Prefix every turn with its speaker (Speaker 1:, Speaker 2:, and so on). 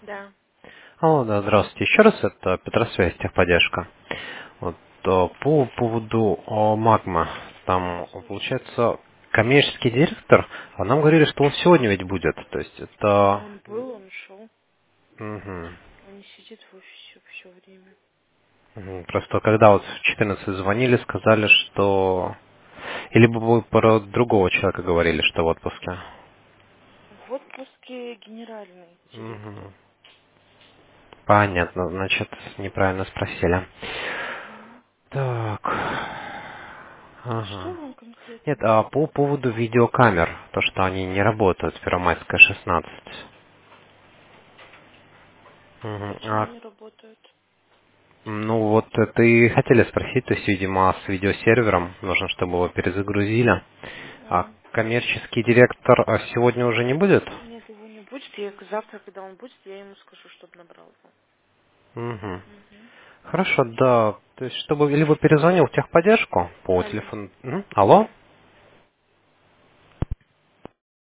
Speaker 1: Да.
Speaker 2: Алло, да, здравствуйте. Еще раз, это Петросвязь, техподдержка. Вот, по поводу Магма,
Speaker 1: Да,
Speaker 2: там,
Speaker 1: слушаю.
Speaker 2: получается, коммерческий директор, а нам говорили, что он сегодня ведь будет. То есть это...
Speaker 1: Он был, он ушел.
Speaker 2: Мгм.
Speaker 1: Он не сидит в офисе все время.
Speaker 2: Просто когда вот в 14 звонили, сказали, что... Или бы вы про другого человека говорили, что в отпуске.
Speaker 1: В отпуске генеральный директор.
Speaker 2: Мгм. Понятно, значит, неправильно спросили.
Speaker 1: Мгм.
Speaker 2: Так.
Speaker 1: А что
Speaker 2: Ага.
Speaker 1: вам конкретно
Speaker 2: Нет, а
Speaker 1: надо?
Speaker 2: по поводу видеокамер, то, что они не работают, Первомайская, 16. Мгм.
Speaker 1: Почему не работают?
Speaker 2: Ну вот это и хотели спросить, то есть, видимо, с видеосервером нужно, чтобы его перезагрузили. А
Speaker 1: М.
Speaker 2: коммерческий директор сегодня уже не будет?
Speaker 1: Нет, его не будет. Я завтра, когда он будет, я ему скажу, чтобы набрал его.
Speaker 2: Угу.
Speaker 1: Мгм.
Speaker 2: Хорошо, да. То есть, чтобы либо перезвонил в техподдержку по
Speaker 1: Алло.
Speaker 2: телефону. Алло?